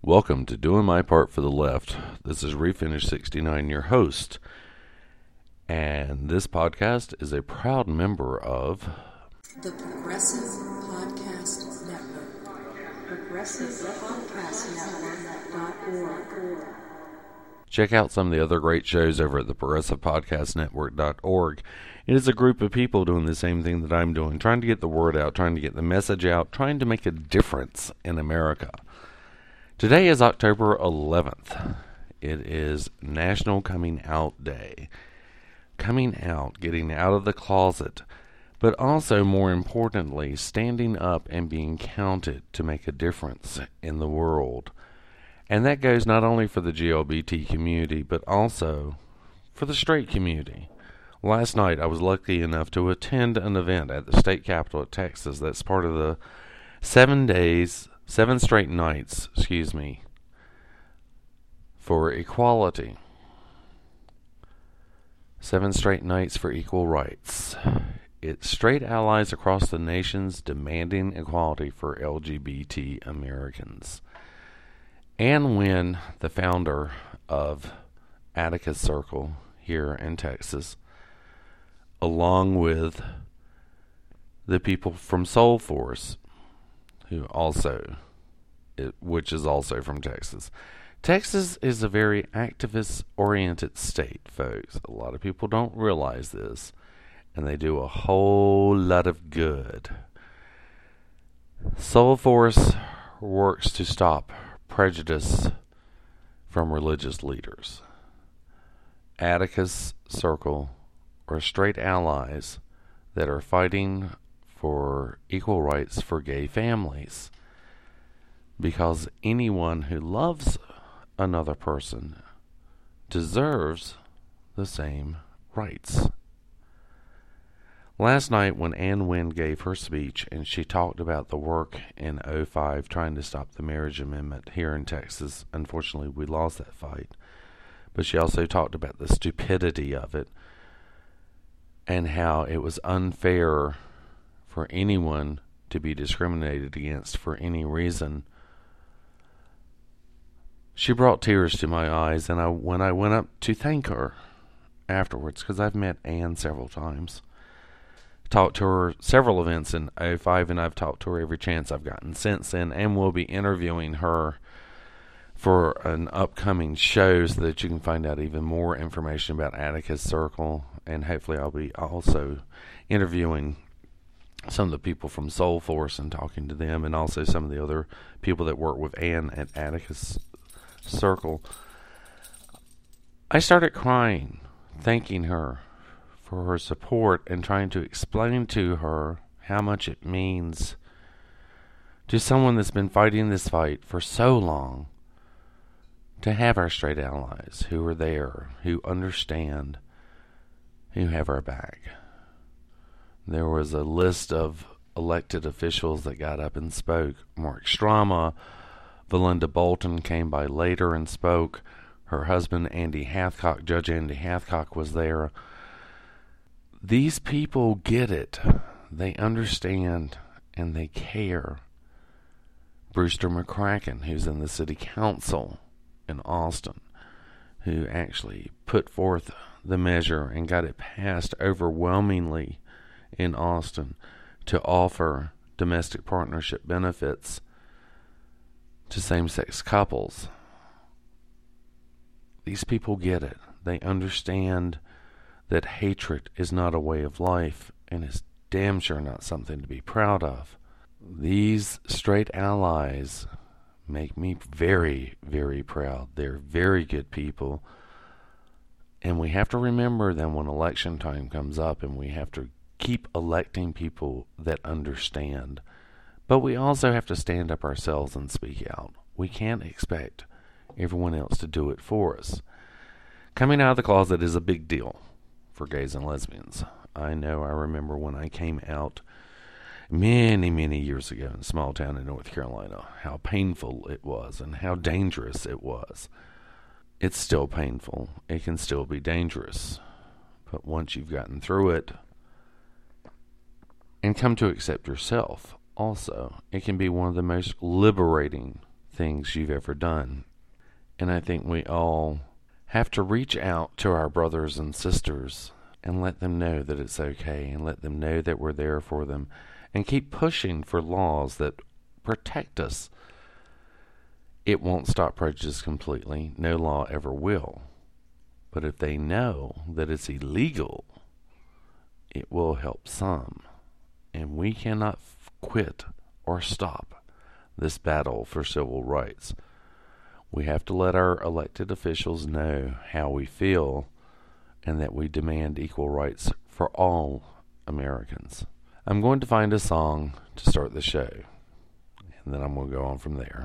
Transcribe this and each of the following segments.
Welcome to Doing My Part for the Left. This is Refinish69, your host. And this podcast is a proud member of the Progressive Podcast Network. ProgressivePodcastNetwork.org. Check out some of the other great shows over at the ProgressivePodcastNetwork.org. It is a group of people doing the same thing that I'm doing, trying to get the word out, trying to get the message out, trying to make a difference in America. Today is October 11th. It is National Coming Out Day. Coming out, getting out of the closet, but also, more importantly, standing up and being counted to make a difference in the world. And that goes not only for the GLBT community, but also for the straight community. Last night, I was lucky enough to attend an event at the state capitol of Texas that's part of the 7 straight nights, for equality. 7 straight nights for equal rights. It's straight allies across the nations demanding equality for LGBT Americans. Ann Wynn, the founder of Atticus Circle here in Texas, along with the people from Soul Force, which is also from Texas. Texas is a very activist-oriented state, folks. A lot of people don't realize this, and they do a whole lot of good. Soul Force works to stop prejudice from religious leaders. Atticus Circle are straight allies that are fighting for equal rights for gay families, because anyone who loves another person deserves the same rights. Last night when Ann Wynn gave her speech and she talked about the work in 2005 trying to stop the marriage amendment here in Texas, unfortunately we lost that fight, but she also talked about the stupidity of it and how it was unfair for anyone to be discriminated against for any reason. She brought tears to my eyes, and when I went up to thank her afterwards, because I've met Ann several times, talked to her several events in 2005, and I've talked to her every chance I've gotten since then, and we'll be interviewing her for an upcoming show so that you can find out even more information about Atticus Circle, and hopefully I'll be also interviewing some of the people from Soul Force and talking to them, and also some of the other people that work with Ann at Atticus Circle. I started crying, thanking her for her support and trying to explain to her how much it means to someone that's been fighting this fight for so long to have our straight allies who are there, who understand, who have our back. There was a list of elected officials that got up and spoke. Mark Strama, Valinda Bolton came by later and spoke. Her husband, Andy Hathcock, Judge Andy Hathcock, was there. These people get it. They understand and they care. Brewster McCracken, who's in the city council in Austin, who actually put forth the measure and got it passed overwhelmingly in Austin to offer domestic partnership benefits to same-sex couples. These people get it. They understand that hatred is not a way of life and is damn sure not something to be proud of. These straight allies make me very, very proud. They're very good people, and we have to remember them when election time comes up, and we have to keep electing people that understand. But we also have to stand up ourselves and speak out. We can't expect everyone else to do it for us. Coming out of the closet is a big deal for gays and lesbians. I remember when I came out many, many years ago in a small town in North Carolina, how painful it was and how dangerous it was. It's still painful. It can still be dangerous. But once you've gotten through it and come to accept yourself, also, it can be one of the most liberating things you've ever done. And I think we all have to reach out to our brothers and sisters and let them know that it's okay, and let them know that we're there for them, and keep pushing for laws that protect us. It won't stop prejudice completely. No law ever will. But if they know that it's illegal, it will help some. And we cannot quit or stop this battle for civil rights. We have to let our elected officials know how we feel and that we demand equal rights for all Americans. I'm going to find a song to start the show, and then I'm going to go on from there.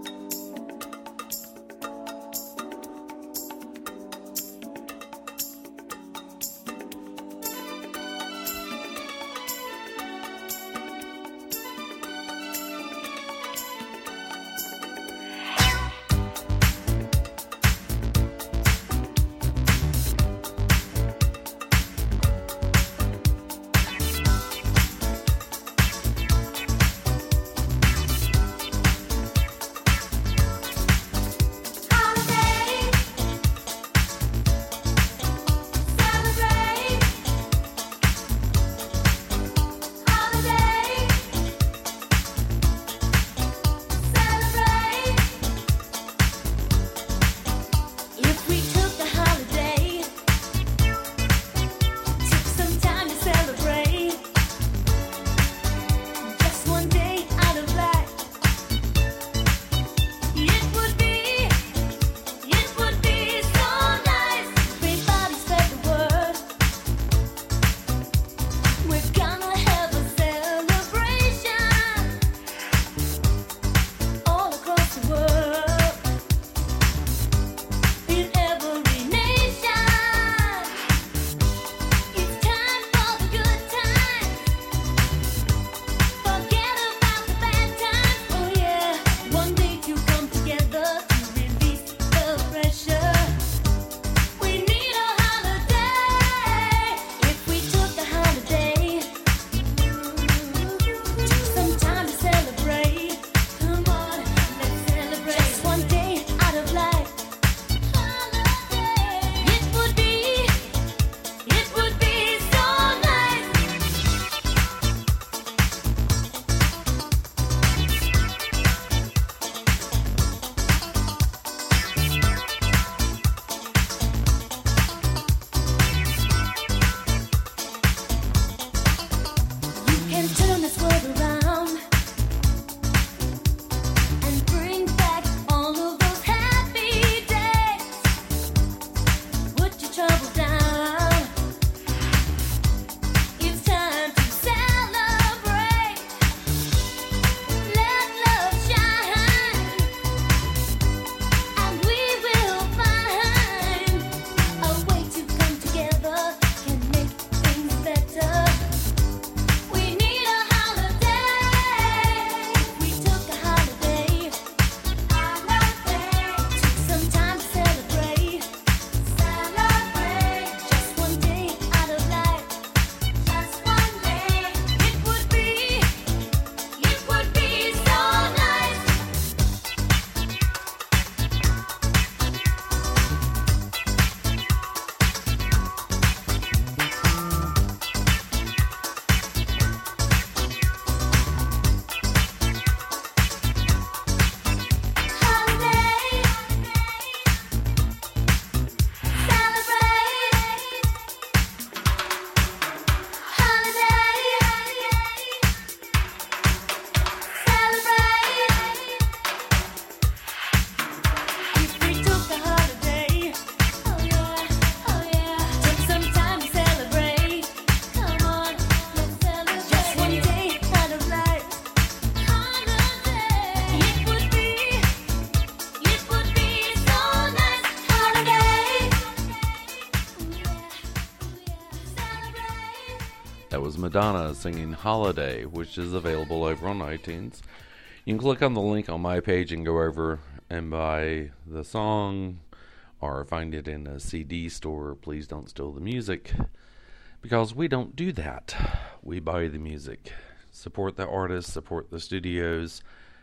That was Madonna singing Holiday, which is available over on iTunes. You can click on the link on my page and go over and buy the song, or find it in a CD store. Please don't steal the music, because we don't do that. We buy the music. Support the artists, support the studios.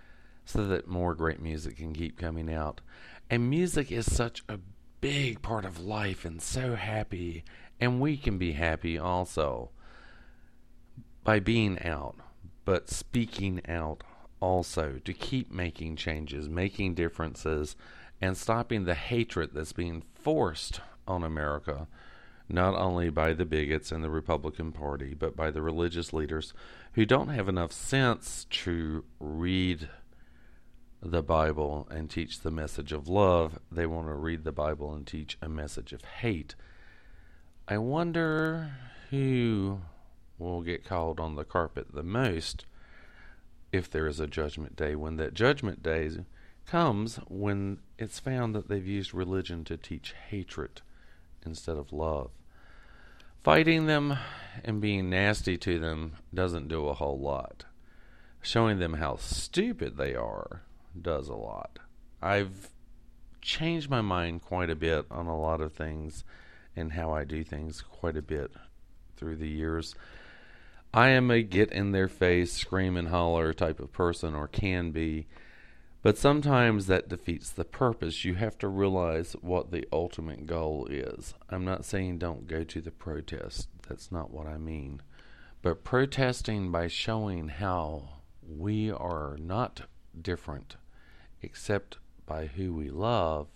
so that more great music can keep coming out. And music is such a big part of life and so happy. And we can be happy also by being out, but speaking out also to keep making changes, making differences, and stopping the hatred that's being forced on America, not only by the bigots in the Republican Party, but by the religious leaders who don't have enough sense to read the Bible and teach the message of love. They want to read the Bible and teach a message of hate. I wonder who will get called on the carpet the most if there is a judgment day, when that judgment day comes, when it's found that they've used religion to teach hatred instead of love. Fighting them and being nasty to them doesn't do a whole lot. Showing them how stupid they are does a lot. I've changed my mind quite a bit on a lot of things and how I do things quite a bit through the years. I am a get in their face, scream and holler type of person, or can be, but sometimes that defeats the purpose. You have to realize what the ultimate goal is. I'm not saying don't go to the protest. That's not what I mean. But protesting by showing how we are not different except by who we love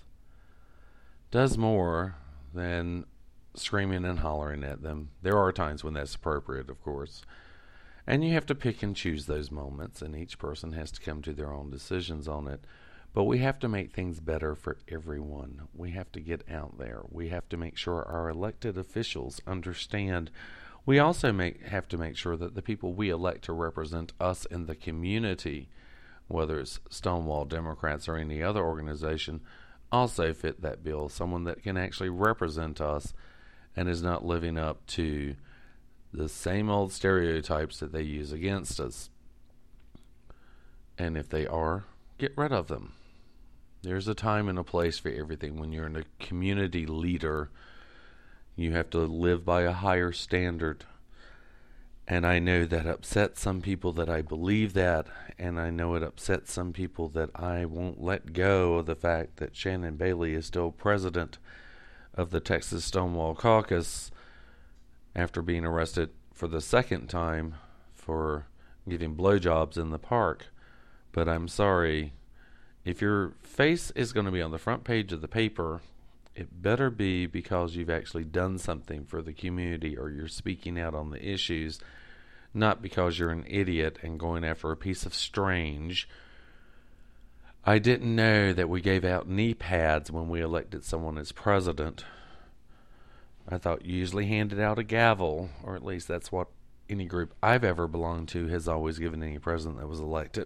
does more than screaming and hollering at them. There are times when that's appropriate, of course. And you have to pick and choose those moments, and each person has to come to their own decisions on it. But we have to make things better for everyone. We have to get out there. We have to make sure our elected officials understand. We also have to make sure that the people we elect to represent us in the community, whether it's Stonewall Democrats or any other organization, also fit that bill. Someone that can actually represent us and is not living up to the same old stereotypes that they use against us. And if they are, get rid of them. There's a time and a place for everything. When you're a community leader, you have to live by a higher standard. And I know that upsets some people that I believe that, and I know it upsets some people that I won't let go of the fact that Shannon Bailey is still president of the Texas Stonewall Caucus after being arrested for the second time for giving blowjobs in the park. But I'm sorry, if your face is going to be on the front page of the paper, it better be because you've actually done something for the community or you're speaking out on the issues, not because you're an idiot and going after a piece of strange. I didn't know that we gave out knee pads when we elected someone as president. I thought you usually handed out a gavel, or at least that's what any group I've ever belonged to has always given any president that was elected.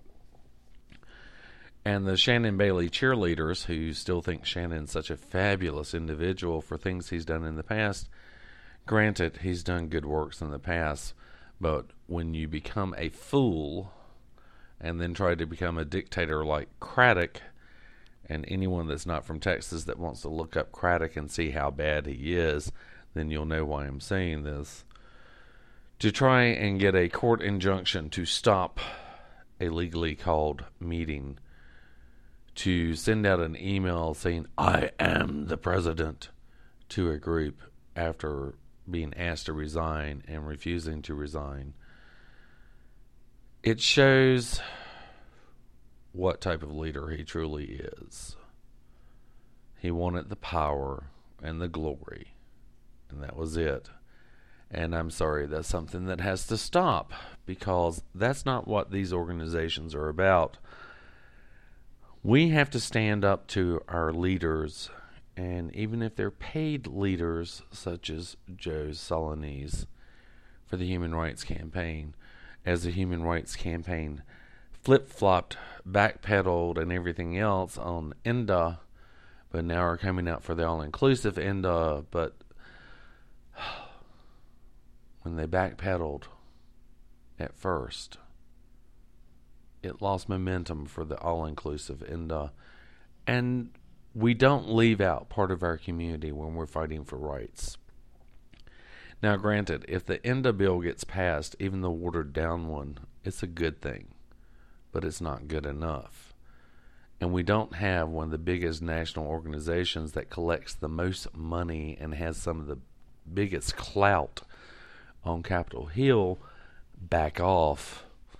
And the Shannon Bailey cheerleaders, who still think Shannon's such a fabulous individual for things he's done in the past, granted, he's done good works in the past, but when you become a fool and then try to become a dictator like Craddock, and anyone that's not from Texas that wants to look up Craddock and see how bad he is, then you'll know why I'm saying this. To try and get a court injunction to stop a legally called meeting, to send out an email saying, I am the president, to a group after being asked to resign and refusing to resign. It shows what type of leader he truly is. He wanted the power and the glory, and that was it. And I'm sorry, that's something that has to stop, because that's not what these organizations are about. We have to stand up to our leaders, and even if they're paid leaders, such as Joe Solanese for the Human Rights Campaign, as the Human Rights Campaign flip-flopped, backpedaled, and everything else on ENDA, but now are coming out for the all-inclusive ENDA, but when they backpedaled at first, it lost momentum for the all-inclusive ENDA. And we don't leave out part of our community when we're fighting for rights. Now, granted, if the ENDA bill gets passed, even the watered-down one, it's a good thing. but it's not good enough. And we don't have one of the biggest national organizations that collects the most money and has some of the biggest clout on Capitol Hill back off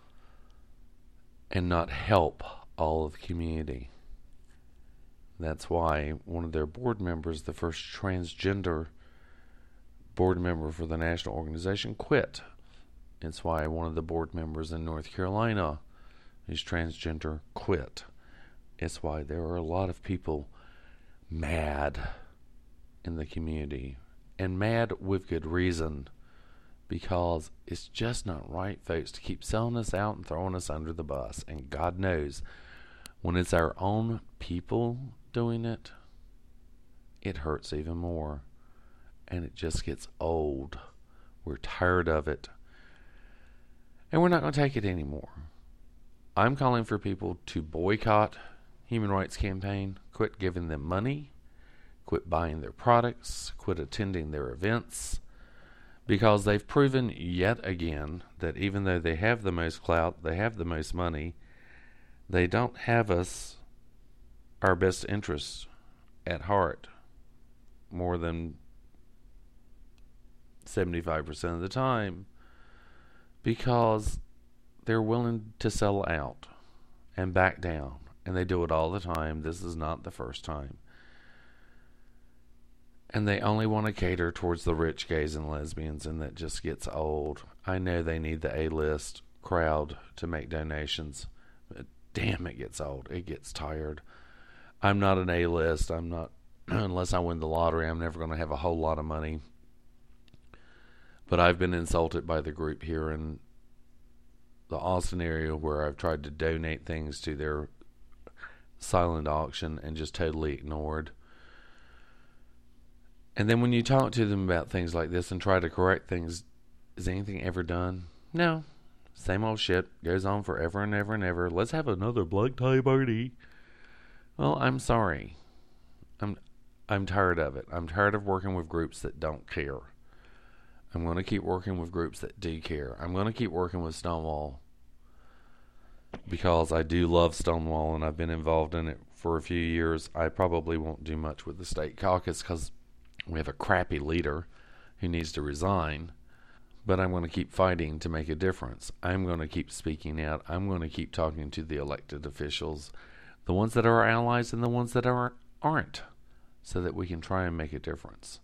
and not help all of the community. That's why one of their board members, the first transgender board member for the national organization, quit. It's why one of the board members in North Carolina who's transgender quit. It's why there are a lot of people mad in the community, and mad with good reason, because it's just not right, folks, to keep selling us out and throwing us under the bus. And God knows, when it's our own people doing it, it hurts even more, and it just gets old. We're tired of it, and we're not going to take it anymore. I'm calling for people to boycott Human Rights Campaign, quit giving them money, quit buying their products, quit attending their events, because they've proven yet again that even though they have the most clout, they have the most money, they don't have us, our best interests, at heart more than 75% of the time, because they're willing to sell out and back down, and they do it all the time. This is not the first time. And they only want to cater towards the rich gays and lesbians, and that just gets old. I know they need the A-list crowd to make donations, but damn, it gets old. It gets tired. I'm not an A-list. I'm not, unless I win the lottery, I'm never going to have a whole lot of money. But I've been insulted by the group here in the Austin area, where I've tried to donate things to their silent auction and just totally ignored. And then when you talk to them about things like this and try to correct things, is anything ever done? No. Same old shit goes on forever and ever and ever. Let's have another black tie party. Well, I'm sorry. I'm tired of it. I'm tired of working with groups that don't care. I'm going to keep working with groups that do care. I'm going to keep working with Stonewall, because I do love Stonewall and I've been involved in it for a few years. I probably won't do much with the state caucus because we have a crappy leader who needs to resign. But I'm going to keep fighting to make a difference. I'm going to keep speaking out. I'm going to keep talking to the elected officials, the ones that are our allies and the ones that aren't, so that we can try and make a difference.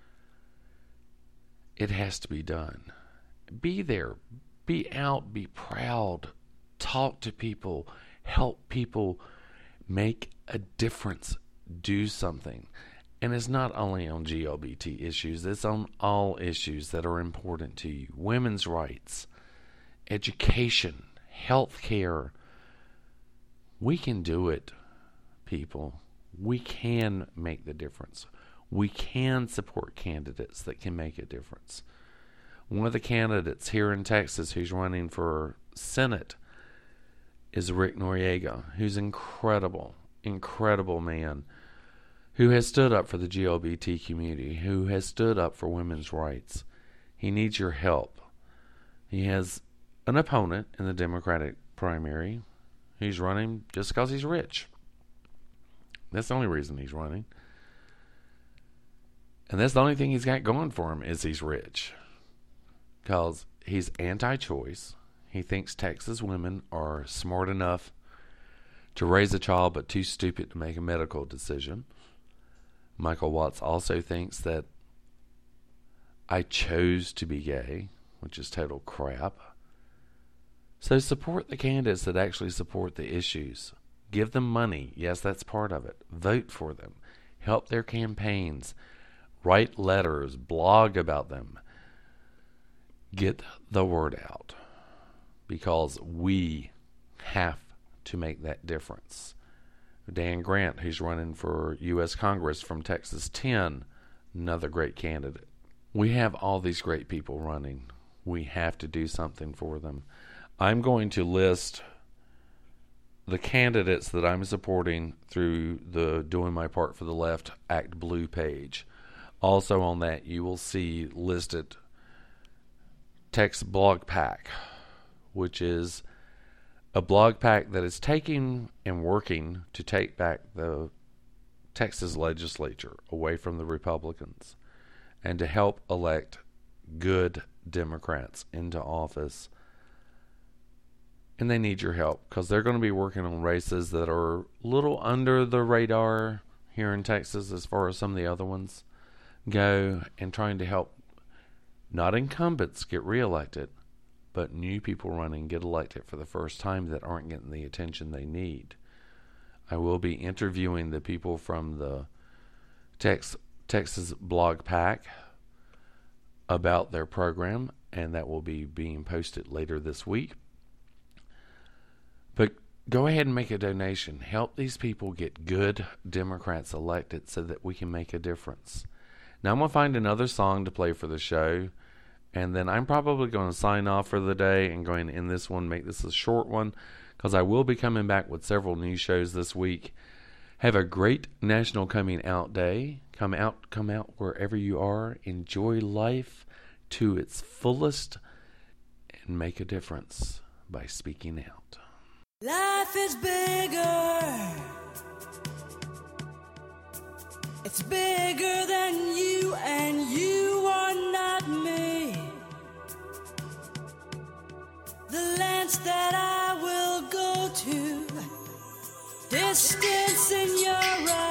It has to be done. Be there. Be out. Be proud. Talk to people. Help people make a difference. Do something. And it's not only on GLBT issues. It's on all issues that are important to you. Women's rights, education, health care. We can do it, people. We can make the difference. We can support candidates that can make a difference. One of the candidates here in Texas who's running for Senate is Rick Noriega, who's incredible man, who has stood up for the GLBT community, who has stood up for women's rights. He needs your help. He has an opponent in the Democratic primary who's running just because he's rich. That's the only reason he's running. And that's the only thing he's got going for him, is he's rich. Because he's anti-choice. He thinks Texas women are smart enough to raise a child but too stupid to make a medical decision. Michael Watts also thinks that I chose to be gay, which is total crap. So support the candidates that actually support the issues. Give them money. Yes, that's part of it. Vote for them. Help their campaigns. Write letters, blog about them. Get the word out, because we have to make that difference. Dan Grant, who's running for U.S. Congress from Texas 10, another great candidate. We have all these great people running. We have to do something for them. I'm going to list the candidates that I'm supporting through the Doing My Part for the Left Act Blue page. Also on that, you will see listed Text Blog Pack, which is a blog pack that is taking and working to take back the Texas legislature away from the Republicans and to help elect good Democrats into office. And they need your help because they're going to be working on races that are a little under the radar here in Texas as far as some of the other ones go, and trying to help not incumbents get reelected, but new people running get elected for the first time that aren't getting the attention they need. I will be interviewing the people from the Texas Blog Pack about their program, and that will be being posted later this week. But go ahead and make a donation. Help these people get good Democrats elected so that we can make a difference. Now I'm going to find another song to play for the show, and then I'm probably going to sign off for the day and going to end this one, make this a short one, because I will be coming back with several new shows this week. Have a great National Coming Out Day. Come out wherever you are. Enjoy life to its fullest and make a difference by speaking out. Life is bigger. It's bigger than you, and you are not me. The lengths that I will go to, distance in your eyes.